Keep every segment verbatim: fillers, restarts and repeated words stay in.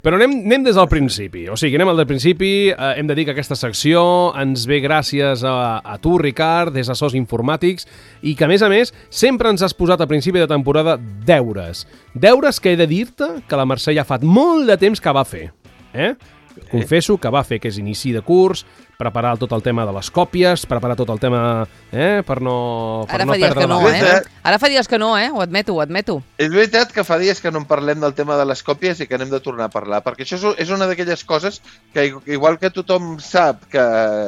Però anem, anem des del principi, o sigui, anem al del principi, eh, hem de dir que aquesta secció ens ve gràcies a, a tu, Ricard, des d'Assors Informàtics, i que, a més a més, sempre ens has posat a principi de temporada deures. Deures que he de dir-te que la Mercè ja fa molt de temps que va fer. Eh? Confesso que va fer que és inici de curs, preparar tot el tema de les còpies, preparar tot el tema eh, per no, per Ara no fa dies perdre que no, la... eh? Ara fa dies que no, eh? Ho admeto, ho admeto. És veritat que fa dies que no en parlem del tema de les còpies i que anem de tornar a parlar, perquè això és una d'aquelles coses que, igual que tothom sap que,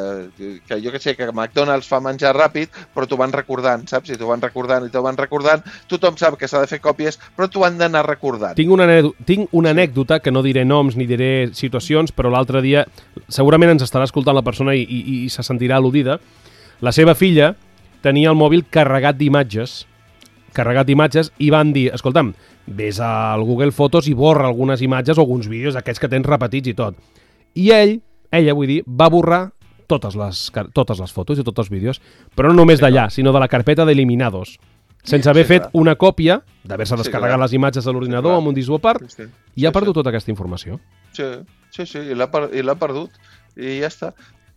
que jo que sé, que McDonald's fa menjar ràpid, però t'ho van recordant, saps? I t'ho van recordant i t'ho van recordant, tothom sap que s'ha de fer còpies, però t'ho han d'anar recordant. Tinc una, tinc una anècdota, que no diré noms ni diré situacions, però l'altre dia segurament ens estarà escoltant la persona i, i, i se sentirà al·ludida. La seva filla tenia el mòbil carregat d'imatges, carregat d'imatges, i van dir, escolta'm, vés al Google Fotos i borra algunes imatges o alguns vídeos, aquests que tens repetits i tot. I ell, ella vull dir, va borrar totes les, totes les fotos i tots els vídeos, però no només d'allà, sinó de la carpeta d'eliminados, sense haver fet una còpia, d'haver-se descarregat les imatges de l'ordinador amb un disc dur a part, i ha perdut tota aquesta informació. Sí, sí, sí, i l'ha perdut, i ja està.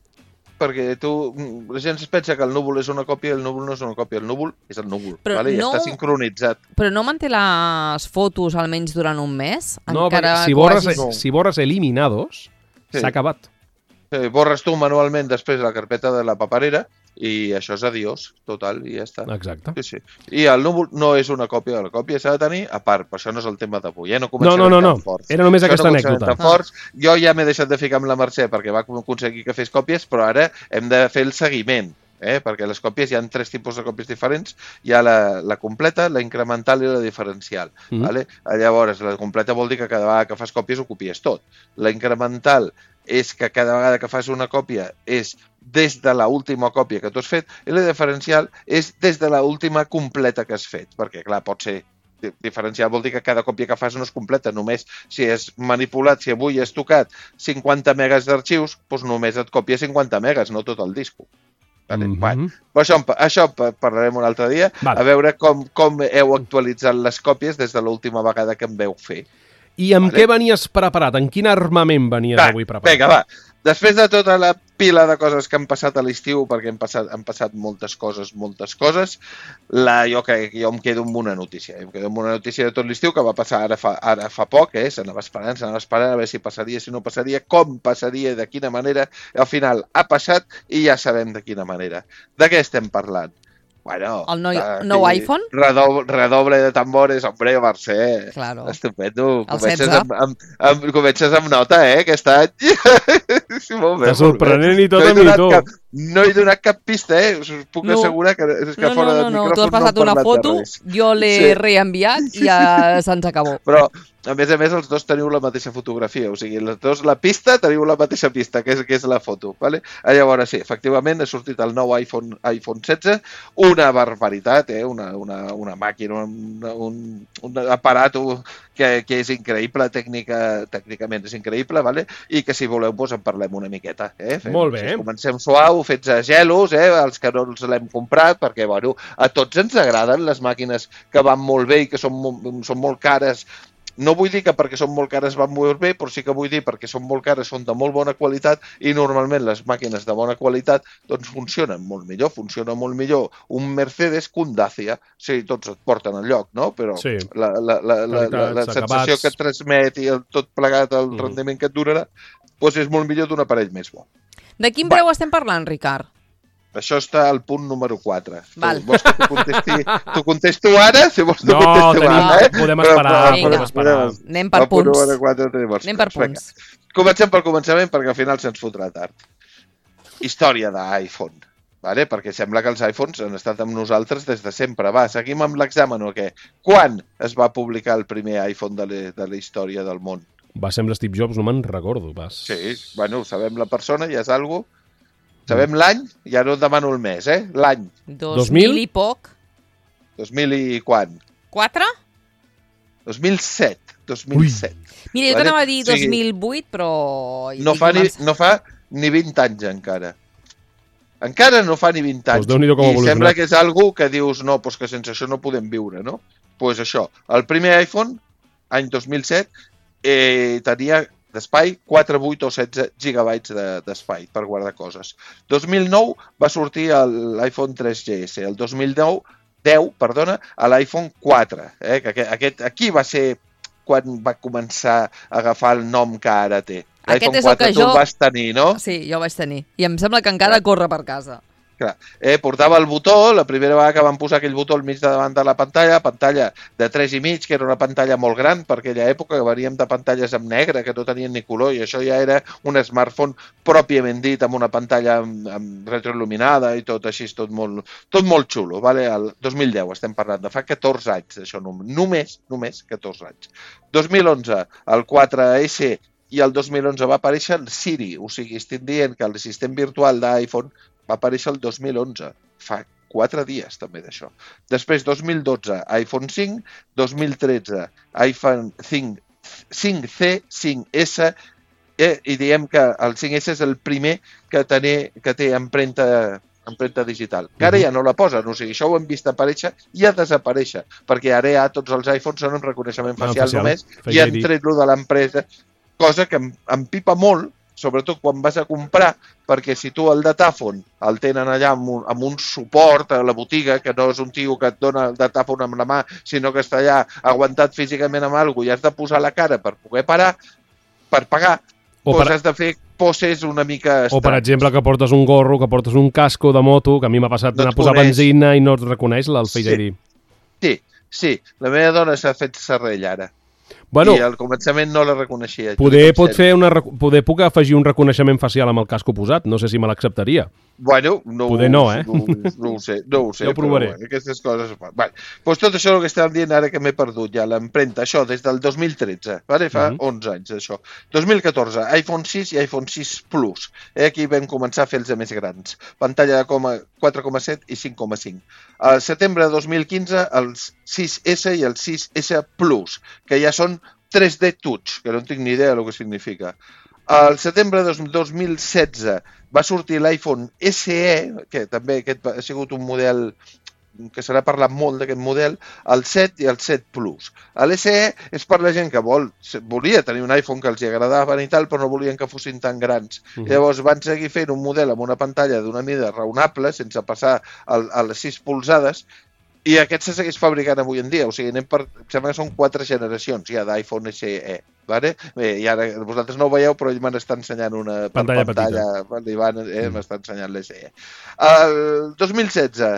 Perquè tu, la gent es pensa que el núvol és una còpia i el núvol no és una còpia. El núvol és el núvol, vale? I està sincronitzat. Però no manté les fotos almenys durant un mes? No, perquè si borres, si borres eliminados, s'ha acabat. Sí, borres tu manualment després la carpeta de la paperera i això és adiós, total, i ja està. Exacte. Sí, sí. I el núvol no és una còpia de la còpia, s'ha de tenir a part, però això no és el tema d'avui, eh? No començarem no, no, no, tan forts. Era només aquesta anècdota. Forts. Jo ja m'he deixat de ficar amb la Mercè perquè va aconseguir que fes còpies, però ara hem de fer el seguiment, eh? Perquè les còpies hi ha tres tipus de còpies diferents, hi ha la, la completa, la incremental i la diferencial. Mm. Vale? Llavors, la completa vol dir que cada vegada que fas còpies ho copies tot. La incremental és que cada vegada que fas una còpia és des de l'última còpia que tu has fet, i la diferencial és des de l'última completa que has fet, perquè clar, pot ser diferencial, vol dir que cada còpia que fas no és completa, només si és manipulat, si avui has tocat cinquanta megas d'arxius, doncs només et copia cinquanta megas, no tot el disco. Vale? Mm-hmm. Bueno, això, això parlarem un altre dia, vale. A veure com, com heu actualitzat les còpies des de l'última vegada que em veu fer. I amb vale? Què venies preparat? En quin armament venies va, avui preparat? Vinga, va. Després de tota la pila de coses que han passat a l'estiu, perquè han passat, han passat moltes coses, moltes coses, la, jo, que, jo em quedo amb una notícia. Em quedo amb una notícia de tot l'estiu que va passar ara fa, ara fa poc, eh? s'anava esperant, s'anava esperant a veure si passaria, si no passaria, com passaria, de quina manera. Al final ha passat i ja sabem de quina manera. De què estem parlant? Bueno, el nou, uh, nou iPhone? Redoble, redoble de tambores, hombre, Mercè. Claro. Estupendo. Comences amb, amb, amb, comences amb nota, eh, aquest any. Sí, molt bé. Està sorprenent i tot no a mi, tu. Cap, no he donat cap pista, eh? Us puc no. assegurar que, és que no, fora no, no, del no. micròfon Tu has passat no una foto, jo l'he sí. reenviat i ja se'ns acabó. Però, a més a més, els dos teniu la mateixa fotografia. O sigui, els dos, la pista, teniu la mateixa pista, que és, que és la foto. Vale? Llavors, sí, efectivament, ha sortit el nou iPhone, iPhone setze, una barbaritat, eh? una, una, una màquina, un, un, un aparat que, que és increïble, tècnica, tècnicament és increïble, vale? I que si voleu doncs en parlem una miqueta. Eh? Fem, Molt bé. Si comencem suau, fets a gelos, eh? Els que no els l'hem comprat, perquè bueno, a tots ens agraden les màquines que van molt bé i que són, són molt cares. No vull dir que perquè són molt cares van molt bé, però sí que vull dir perquè són molt cares, són de molt bona qualitat i normalment les màquines de bona qualitat doncs funcionen molt millor, funciona molt millor un Mercedes que un Dacia. Sí, tots et porten al lloc, no? Però sí. la, la, la, la, la, la sensació que et transmet i el, tot plegat, el mm. rendiment que et durarà, doncs és molt millor d'un aparell més bo. De quin preu estem parlant, Ricard? Això està al punt número quatre. Tu, vols que t'ho contesti, t'ho contesto ara? Si vols t'ho no, contesto tenim, ara, eh? podem esperar. Però, podem esperar. Anem per punts. quatre, Anem per punts. Comencem pel començament perquè al final se'ns fotrà tard. Història d'iPhone. Vale? Perquè sembla que els iPhones han estat amb nosaltres des de sempre. Va, seguim amb l'examen o què? Quan es va publicar el primer iPhone de, de la història del món? Va ser amb l'Steve Jobs, no me'n recordo pas. Sí, bueno, sabem la persona, ja és algo. Sabem l'any? Ja no et demano el mes, eh? L'any. dos mil i poc. dos mil i quan? quatre? dos mil set. dos mil set. Ui. Mira, jo t'anava a dir dos mil vuit, però... No fa, ni, no fa ni vint anys encara. Encara no fa ni vint anys. Pues I sembla que és algú que dius, no, pues que sense això no podem viure, no? Doncs pues això, el primer iPhone, any dos mil set, eh, tenia d'espai quatre, vuit o setze gigabytes d'espai de, per guardar coses. dos mil nou va sortir l'iPhone tres G S, el dos mil nou, deu, perdona, a l'iPhone quatre, eh, que aquest, aquí va ser quan va començar a agafar el nom que ara té. Aquest és el que tu jo... el vas tenir, no? Sí, jo el vaig tenir. I em sembla que encara corre per casa. Clar. Eh, portava el botó, la primera vegada que van posar aquell botó al mig de davant de la pantalla, pantalla de tres i mig, que era una pantalla molt gran, per aquella època que veníem de pantalles en negre, que no tenien ni color, i això ja era un smartphone pròpiament dit, amb una pantalla amb, amb retroil·luminada i tot així, tot molt, tot molt xulo. Vale? El dos mil deu estem parlant, de fa catorze anys, això, només, només catorze anys. dos mil onze, el quatre S, i el dos mil onze va aparèixer el Siri, o sigui, estic dient que el sistema virtual d'iPhone va aparèixer el dos mil onze, fa quatre dies també d'això. Després, dos mil dotze, iPhone cinc, dos mil tretze, iPhone cinc, cinc C, cinc S, eh, i diem que el cinc S és el primer que, té, que té empremta, empremta digital. Que ara ja no la posen, o sigui, això ho hem vist aparèixer i a desaparèixer, perquè ara ja tots els iPhones són amb reconeixement facial, facial. només, i han tret-lo de l'empresa, cosa que em, em pipa molt, sobretot quan vas a comprar, perquè si tu el datàfon el tenen allà amb un, amb un suport a la botiga, que no és un tio que et dona el datàfon amb la mà, sinó que està allà aguantat físicament amb alguna cosa i has de posar la cara per poder parar, per pagar, o doncs per... has de fer poses una mica estrany. O, per exemple, que portes un gorro, que portes un casco de moto, que a mi m'ha passat d'anar no a posar coneix. benzina i no et reconeix el Face I D. Sí, sí. La meva dona s'ha fet serrell ara. Bueno, i al començament no la reconeixia. Poder, pot fer una, poder puc afegir un reconeixement facial amb el casco posat, no sé si me l'acceptaria. Bueno, no, poder no, eh? No, no ho sé, no ho sé. Jo ho provaré. Però, bueno, aquestes coses... Vale. Pues tot això el que estàvem dient ara que m'he perdut ja, l'empremta, això des del dos mil tretze, vale? Fa uh-huh. onze anys això. dos mil catorze, iPhone sis i iPhone sis Plus. Eh, aquí vam començar a fer els més grans. Pantalla de quatre coma set i cinc coma cinc. Al setembre de dos mil quinze, els sis S i el sis S Plus, que ja són tres D Touch, que no tinc ni idea del que significa. Al setembre de dos mil setze va sortir l'iPhone S E, que també aquest ha sigut un model que se n'ha parlat molt d'aquest model, el set i el set Plus. L'S E és per la gent que vol, volia tenir un iPhone que els agradaven i tal, però no volien que fossin tan grans. Uh-huh. Llavors van seguir fent un model amb una pantalla d'una mida raonable, sense passar a les sis polzades, i aquest se segueix fabricant avui en dia. O sigui, anem per, em sembla que són quatre generacions ja d'iPhone S E. Vale? Bé, i ara vosaltres no ho veieu, però ell m'està ensenyant una pantalla, pantalla l'Ivan eh, mm. m'està ensenyant l'S E. El dos mil setze,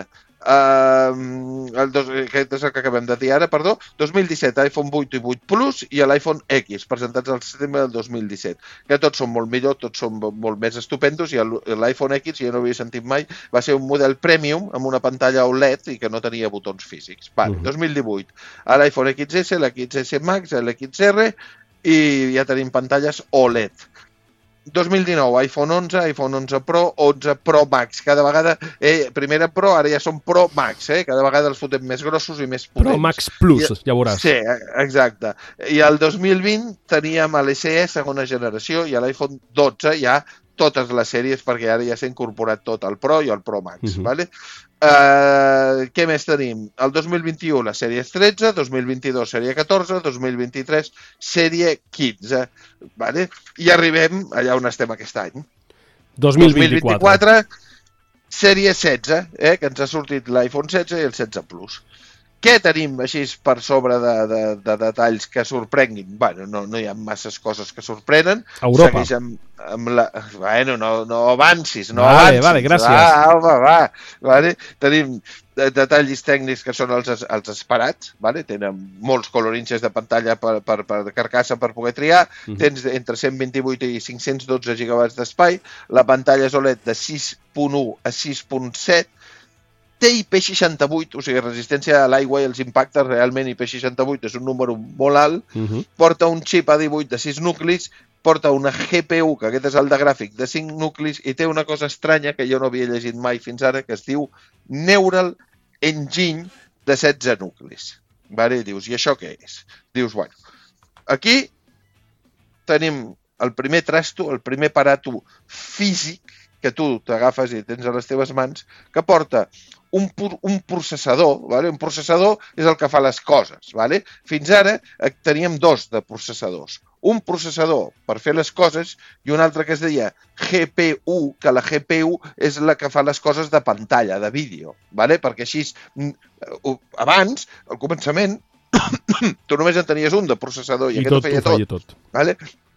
uh, el dos, aquest és el que acabem de dir ara, perdó, dos mil disset, iPhone vuit i vuit Plus i l'iPhone X, presentats al setembre del dos mil disset, que tots són molt millor, tots són molt més estupendos, i l'iPhone X, jo no havia sentit mai, va ser un model premium amb una pantalla O L E D i que no tenia botons físics. Vale, uh-huh. dos mil divuit, l'iPhone X S, l'X S Max, l'X R, i ja tenim pantalles O L E D. dos mil dinou, iPhone onze, iPhone onze Pro, onze Pro Max. Cada vegada, eh, primera Pro, ara ja són Pro Max, eh? Cada vegada els fotem més grossos i més potents. Pro Max Plus, I, ja veuràs. Sí, exacte. I el dos mil vint teníem l'S E segona generació i l'iPhone dotze ja totes les sèries, perquè ara ja s'ha incorporat tot, el Pro i el Pro Max. Uh-huh. Vale? Uh, què més tenim? El dos mil vint-i-u la sèrie tretze, dos mil vint-i-dos sèrie catorze, dos mil vint-i-tres sèrie quinze. Vale? I arribem allà on estem aquest any. dos mil vint-i-quatre. dos mil vint-i-quatre sèrie setze, eh, que ens ha sortit l'iPhone setze i el setze Plus. Què tenim així per sobre de, de, de detalls que sorprenguin? Bueno, no, no hi ha masses coses que sorprenen. Europa. Segueix amb, amb la... Bueno, no, no avancis, no vale, avancis. Vale, gràcies. Va, va, va. Vale? Tenim detalls tècnics que són els, els esperats. Vale? Tenen molts colorinxes de pantalla per, per, per carcassa per poder triar. Uh-huh. Tens entre cent vint-i-vuit i cinc-cents dotze gigabytes d'espai. La pantalla és O L E D de sis punt u a sis punt set. Té I P seixanta-vuit, o sigui, resistència a l'aigua i els impactes, realment I P seixanta-vuit és un número molt alt, uh-huh. Porta un xip A divuit de sis nuclis, porta una G P U, que aquest és el de gràfic, de cinc nuclis, i té una cosa estranya que jo no havia llegit mai fins ara, que es diu Neural Engine de setze nuclis. Vale? I dius, i això què és? Dius, bueno, aquí tenim el primer trasto, el primer aparato físic que tu t'agafes i tens a les teves mans, que porta un, un processador, vale? Un processador és el que fa les coses. Vale? Fins ara teníem dos de processadors. un processador per fer les coses i un altre que es deia G P U, que la G P U és la que fa les coses de pantalla, de vídeo, ¿vale? Perquè així, abans, al començament, tu només en tenies un de processador i, I aquest tot ho feia ho feia tot. tot. ¿Vale?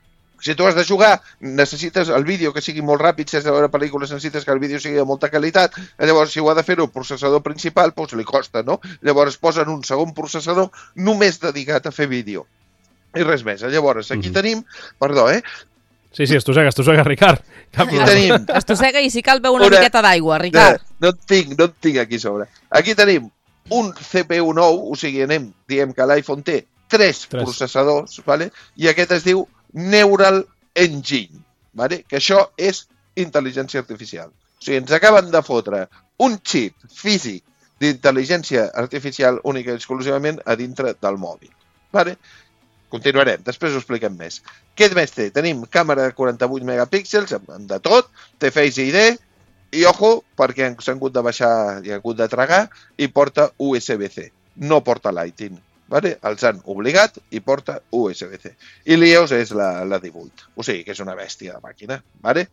Si tu has de jugar, necessites el vídeo que sigui molt ràpid, si has de veure pel·lícules necessites que el vídeo sigui de molta qualitat, llavors si ho ha de fer-ho el processador principal, doncs li costa, no? Llavors posen un segon processador només dedicat a fer vídeo. I res més. Llavors, aquí mm-hmm. tenim... Perdó, eh? Sí, sí, estossega, estossega, Ricard. Aquí tenim... Estossega i si cal veu una, una miqueta d'aigua, Ricard. No, no en tinc, no en tinc aquí sobre. Aquí tenim un C P U nou, o sigui, anem, diem que l'iPhone té tres, tres processadors, ¿vale? I aquest es diu Neural Engine, ¿vale? Que això és intel·ligència artificial. O sigui, ens acaben de fotre un xip físic d'intel·ligència artificial única i exclusivament a dintre del mòbil. ¿Vale? Continuarem, després ho expliquem més. Què més té? Tenim càmera de quaranta-vuit megapíxels, de tot, té Face I D, i ojo, perquè s'han hagut de baixar i han hagut de tragar, i porta U S B C. No porta Lightning. Vale? Els han obligat i porta U S B C. I l'I O S és la, la divuit. O sigui, que és una bèstia de màquina. Vale?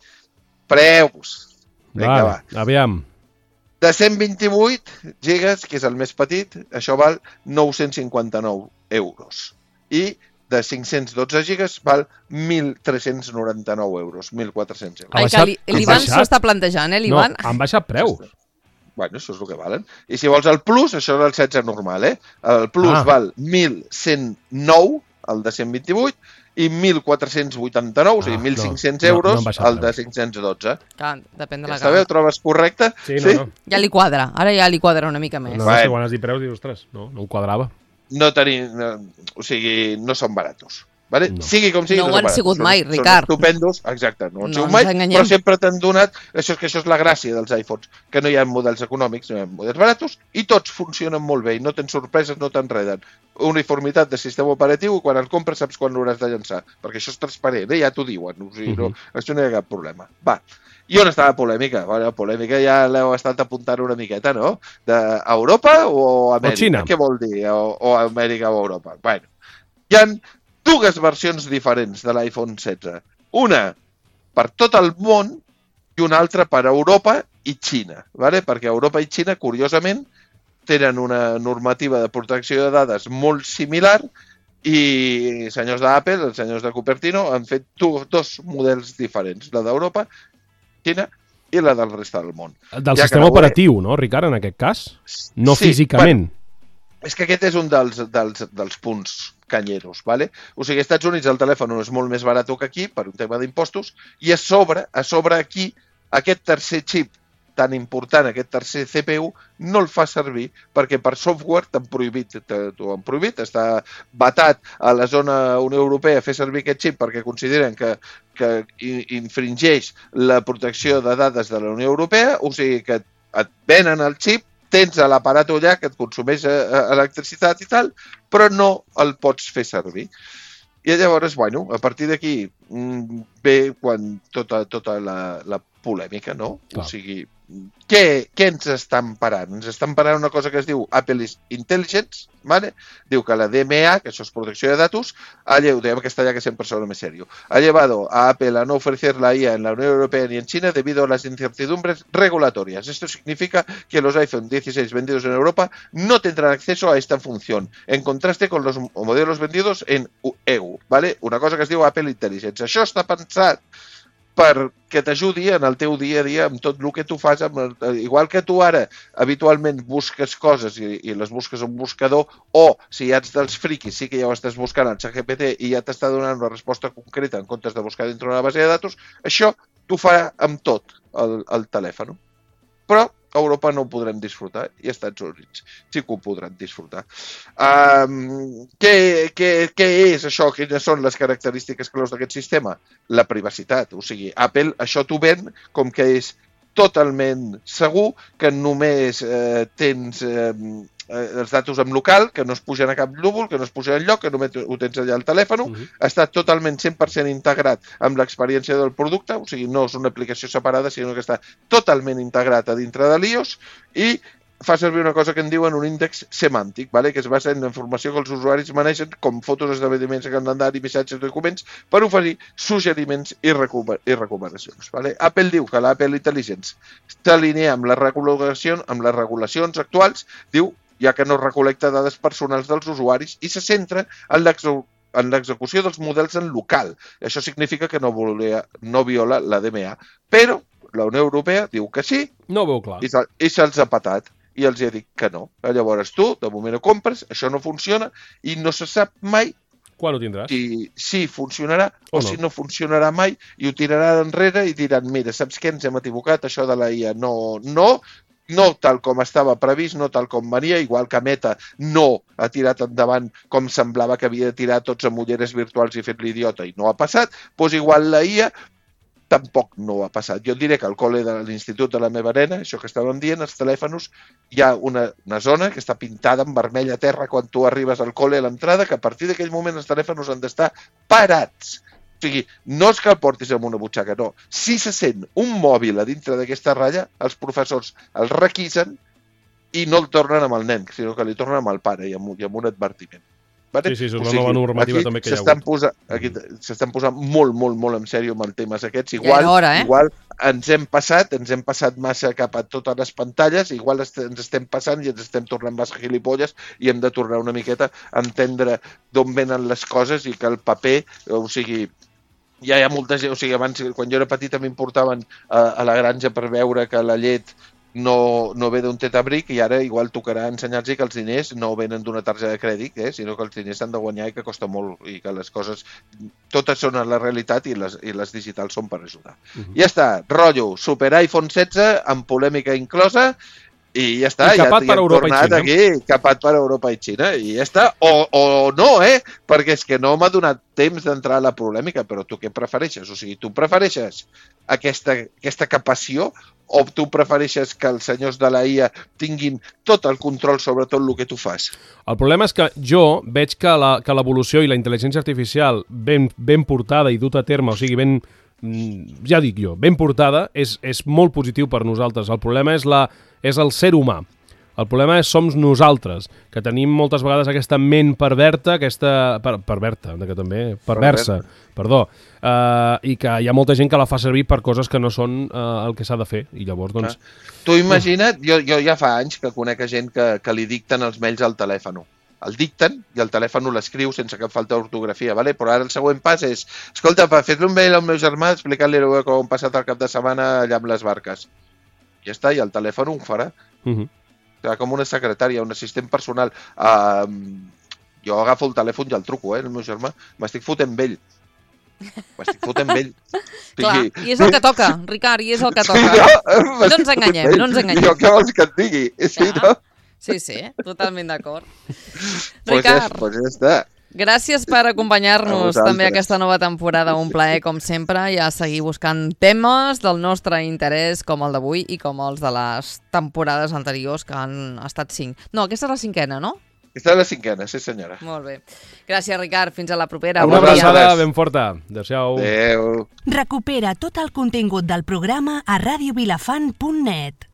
Preus. Vinga, vale, va. Aviam. De cent vint-i-vuit gigas, que és el més petit, això val nou-cents cinquanta-nou euros. I de cinc-cents dotze gigas val mil tres-cents noranta-nou euros, mil quatre-cents euros. Ai, que l'Ivan s'ho està plantejant, eh, l'Ivan? No, han baixat preus. Bueno, això és el que valen. I si vols el Plus, això és el setze normal, eh? El Plus ah. val mil cent nou, el de cent vint-i-vuit, i mil quatre-cents vuitanta-nou, ah, o sigui, mil cinc-cents no, euros, no, no el de cinc-cents dotze. Clar, depèn de la Està bé, ho trobes correcte? Sí, no, sí? No. Ja li quadra, ara ja li quadra una mica més. No, no, no, si quan has dit preus, dius, ostres, no, no ho quadrava. No tenim, no, o sigui, no són baratos. Vale? No. Sigui com sigui, no, no ho han sigut mai, són, Ricard. Són estupendos, exacte, no ho han no sigut mai, enganyem. Però sempre t'han donat, això és que això és la gràcia dels iPhones, que no hi ha models econòmics, no hi ha models baratos, i tots funcionen molt bé, i no tens sorpreses, no t'enreden. Uniformitat de sistema operatiu, i quan el compres saps quan l'hauràs de llançar, perquè això és transparent, eh? Ja t'ho diuen, o sigui, no, això no hi ha cap problema. Va, i on està la polèmica? Bueno, la polèmica ja l'heu estat apuntant una miqueta, no? D'Europa o Amèrica? O Xina. Què vol dir? O, o Amèrica o Europa? Bueno, hi ha dues versions diferents de l'iPhone setze. Una per tot el món i una altra per Europa i Xina. ¿Vale? Perquè Europa i Xina, curiosament, tenen una normativa de protecció de dades molt similar i senyors d'Apple, els senyors de Cupertino, han fet dos models diferents, la d'Europa, Xina i la del resta del món. Del ja sistema operatiu, no, Ricard, en aquest cas? No sí, físicament. Bueno, és que aquest és un dels, dels, dels punts canyeros, ¿vale? O sigui, als Estats Units el telèfon és molt més barat que aquí per un tema d'impostos i a sobre, a sobre aquí, aquest tercer xip tan important, aquest tercer C P U, no el fa servir perquè per software t'han prohibit, t'ho han prohibit, està vetat a la zona Unió Europea fer servir aquest xip perquè consideren que, que infringeix la protecció de dades de la Unió Europea, o sigui que et venen el xip, tens l'aparat allà que et consumeix electricitat i tal, però no el pots fer servir. I llavors, bueno, a partir d'aquí ve quan tota, tota la, la polèmica, no? Clar. O sigui, què, què ens estan parant? Ens estan parant una cosa que es diu Apple Intelligence, ¿vale? Diu que la D M A, que això és protecció de datos, ha llevado, digamos que está ya que siempre solo me serio, ha llevado a Apple a no ofrecer la I A en la Unión Europea ni en China debido a las incertidumbres regulatorias. Esto significa que los iPhone dieciséis vendidos en Europa no tendrán acceso a esta función, en contraste con los modelos vendidos en E U, ¿vale? Una cosa que es diu Apple Intelligence. Això està pensat perquè t'ajudi en el teu dia a dia amb tot el que tu fas. Amb el, igual que tu ara habitualment busques coses i, i les busques en un buscador, o si ja ets dels friquis sí que ja ho estàs buscant al ChatGPT i ja t'està donant una resposta concreta en comptes de buscar dintre una base de datos, això t'ho fa amb tot el, el telèfon. Però a Europa no ho podrem disfrutar i als Estats Units sí que ho podran disfrutar. Um, què, què, què és això? Quines són les característiques claus d'aquest sistema? La privacitat. O sigui, Apple això t'ho ven com que és totalment segur, que només eh, tens eh, els datos en local, que no es pugen a cap núvol, que no es pugen enlloc, que només ho tens allà al telèfon, uh-huh. Està totalment cent per cent integrat amb l'experiència del producte, o sigui, no és una aplicació separada, sinó que està totalment integrat a dintre de l'iOS i fa servir una cosa que en diuen un índex semàntic, vale? Que es basa en la informació que els usuaris manegen com fotos, esdeveniments, calendari, missatges, documents, per oferir suggeriments i, recuper i recomanacions. Vale? Apple diu que l'Apple Intelligence s'alinea amb, les regulacions, amb les regulacions actuals, diu, ja que no recol·lecta dades personals dels usuaris i se centra en l'execució en l'execució dels models en local. Això significa que no, volia, no viola la D M A. Però la Unió Europea diu que sí no veu clar. i, se, i se'ls ha patat. I els ha dit que no. Llavors tu, de moment ho compres, això no funciona i no se sap mai quan ho tindràs? Si, si funcionarà o, o no. si no funcionarà mai i ho tiraran enrere i diran, mira, saps què, ens hem equivocat, això de la I A no, no, no tal com estava previst, no tal com venia, igual que Meta no ha tirat endavant com semblava que havia de tirar tots amb ulleres virtuals i fet l'idiota i no ha passat, doncs igual la I A tampoc no ha passat. Jo diré que al col·le de l'institut de la meva nena, això que estàvem dient, els telèfons, hi ha una, una zona que està pintada en vermell a terra quan tu arribes al col·le a l'entrada, que a partir d'aquell moment els telèfons han d'estar parats. O sigui, no és que el portis en una butxaca, no. Si se sent un mòbil a dintre d'aquesta ratlla, els professors el requisen i no el tornen amb el nen, sinó que li tornen amb el pare i amb, i amb un advertiment. Vale? Sí, sí, és una nova normativa també que hi ha hagut. Posa, aquí s'estan posant molt, molt, molt en sèrio amb els temes aquests. Igual, ja hora, eh? igual ens hem passat, ens hem passat massa cap a totes les pantalles, igual est ens estem passant i ens estem tornant massa gilipolles i hem de tornar una miqueta a entendre d'on venen les coses i que el paper, o sigui, ja hi ha molta gent, o sigui, abans, quan jo era petit, m'importaven a, a la granja per veure que la llet no, no ve d'un tetabric i ara igual tocarà ensenyar-los que els diners no venen d'una targeta de crèdit, eh, sinó que els diners s'han de guanyar i que costa molt i que les coses, totes són a la realitat i les, i les digitals són per ajudar. Uh-huh. Ja està, rotllo, super iPhone setze amb polèmica inclosa i ja està, I capat ja, per ja Europa i Xina. aquí, capat per Europa i Xina, i ja està. O, o no, eh? Perquè és que no m'ha donat temps d'entrar a la polèmica, però tu què prefereixes? O sigui, tu prefereixes aquesta, aquesta capació o tu prefereixes que els senyors de la I A tinguin tot el control sobre tot el que tu fas? El problema és que jo veig que la, que l'evolució i la intel·ligència artificial ben, ben portada i duta a terme, o sigui, ben, ja dic jo, ben portada, és, és molt positiu per nosaltres. El problema és, la, és el ser humà. El problema és som nosaltres, que tenim moltes vegades aquesta ment perverta, aquesta... Per, perverta, que també... Perversa, perdó. Uh, I que hi ha molta gent que la fa servir per coses que no són uh, el que s'ha de fer. I llavors, doncs... Ah. Tu imagina't, jo, jo ja fa anys que conec gent que, que li dicten els mails al telèfon. El dicten i el telèfon l'escriu sense cap falta d'ortografia, ¿vale? Però ara el següent pas és, escolta, fes-li un mail al meu germà explicant-li com han passat el cap de setmana allà amb les barques. Ja està, i el telèfon ho farà. Uh-huh. Com una secretària, un assistent personal. Uh, jo agafo el telèfon i el truco, eh, el meu germà. M'estic fotent vell. M'estic fotent vell. Clar, i és el que toca, Ricard, i és el que toca. No, no ens enganyem, no ens enganyem. Jo què vols que et digui? Sí, no? Sí, sí, totalment d'acord. Pues Ricard, ja, pues ja està. Gràcies per acompanyar-nos també aquesta nova temporada. Un plaer, com sempre, i a seguir buscant temes del nostre interès, com el d'avui i com els de les temporades anteriors, que han estat cinc. No, aquesta és la cinquena, no? Aquesta és la cinquena, sí senyora. Molt bé. Gràcies, Ricard. Fins a la propera. Una abraçada ben forta. Adéu-siau. Adéu. Recupera tot el contingut del programa a radio vilafant punt net.